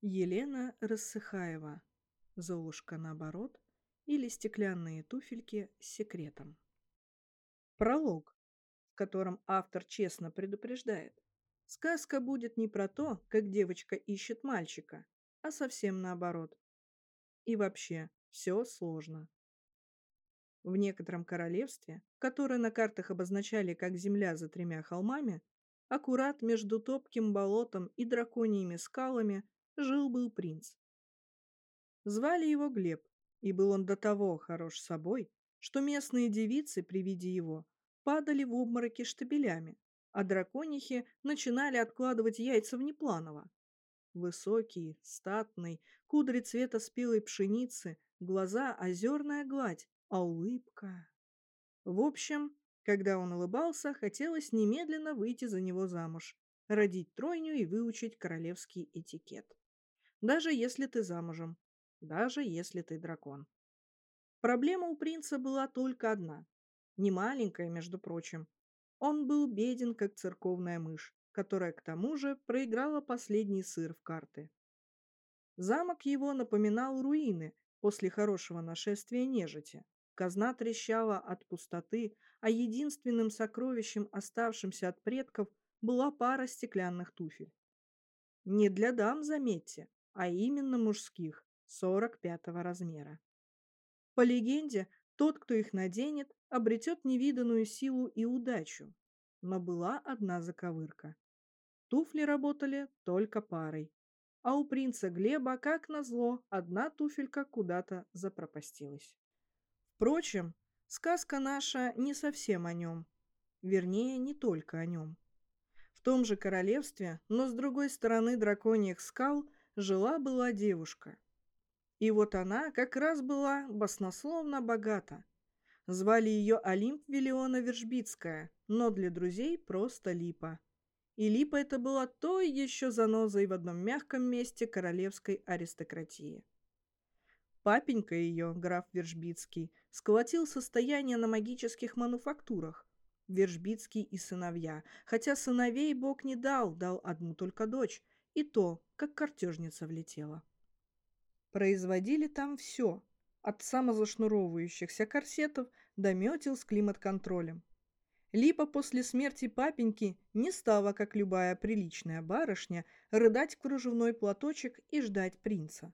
Елена Рассыхаева. Золушка наоборот или стеклянные туфельки с секретом. Пролог, в котором автор честно предупреждает. Сказка будет не про то, как девочка ищет мальчика, а совсем наоборот. И вообще, все сложно. В некотором королевстве, которое на картах обозначали как земля за тремя холмами, аккурат между топким болотом и драконьими скалами жил-был принц. Звали его Глеб, и был он до того хорош собой, что местные девицы при виде его падали в обмороки штабелями, а драконихи начинали откладывать яйца внепланово. Высокий, статный, кудри цвета спелой пшеницы, глаза озерная гладь, а улыбка... В общем, когда он улыбался, хотелось немедленно выйти за него замуж, родить тройню и выучить королевский этикет. Даже если ты замужем, даже если ты дракон. Проблема у принца была только одна. Не маленькая, между прочим. Он был беден, как церковная мышь, которая к тому же проиграла последний сыр в карты. Замок его напоминал руины после хорошего нашествия нежити. Казна трещала от пустоты, а единственным сокровищем, оставшимся от предков, была пара стеклянных туфель. Не для дам, заметьте, а именно мужских, 45-го размера. По легенде, тот, кто их наденет, обретет невиданную силу и удачу. Но была одна заковырка. Туфли работали только парой. А у принца Глеба, как назло, одна туфелька куда-то запропастилась. Впрочем, сказка наша не совсем о нем. Вернее, не только о нем. В том же королевстве, но с другой стороны драконьих скал, жила-была девушка. И вот она как раз была баснословно богата. Звали ее Олимп Виллиона Вержбицкая, но для друзей просто Липа. И Липа это была той еще занозой в одном мягком месте королевской аристократии. Папенька ее, граф Вержбицкий, сколотил состояние на магических мануфактурах. Вержбицкий и сыновья, хотя сыновей Бог не дал, дал одну только дочь, и то, как картежница влетела. Производили там все, от самозашнуровывающихся корсетов до метел с климат-контролем. Липа после смерти папеньки не стала, как любая приличная барышня, рыдать в кружевной платочек и ждать принца.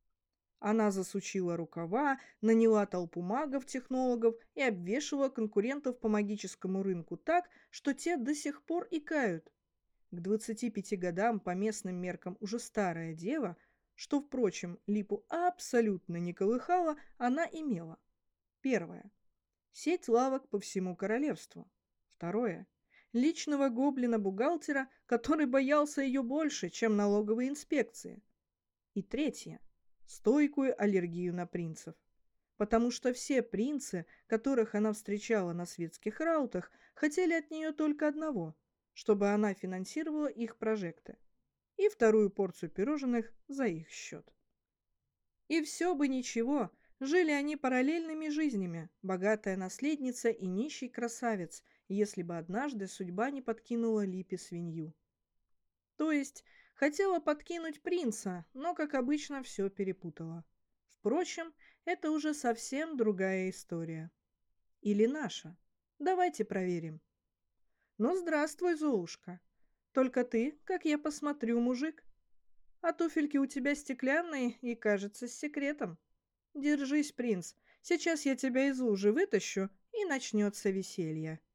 Она засучила рукава, наняла толпу магов-технологов и обвешивала конкурентов по магическому рынку так, что те до сих пор икают. К 25 годам по местным меркам уже старая дева, что, впрочем, Липу абсолютно не колыхала, она имела. Первое. Сеть лавок по всему королевству. Второе. Личного гоблина-бухгалтера, который боялся ее больше, чем налоговые инспекции. И третье. Стойкую аллергию на принцев. Потому что все принцы, которых она встречала на светских раутах, хотели от нее только одного, чтобы она финансировала их прожекты. И вторую порцию пирожных за их счет. И все бы ничего, жили они параллельными жизнями, богатая наследница и нищий красавец, если бы однажды судьба не подкинула Липе свинью. То есть хотела подкинуть принца, но, как обычно, все перепутала. Впрочем, это уже совсем другая история. Или наша. Давайте проверим. Ну, здравствуй, Золушка. Только ты, как я посмотрю, мужик. А туфельки у тебя стеклянные и, кажется, с секретом. Держись, принц, сейчас я тебя из лужи вытащу, и начнется веселье.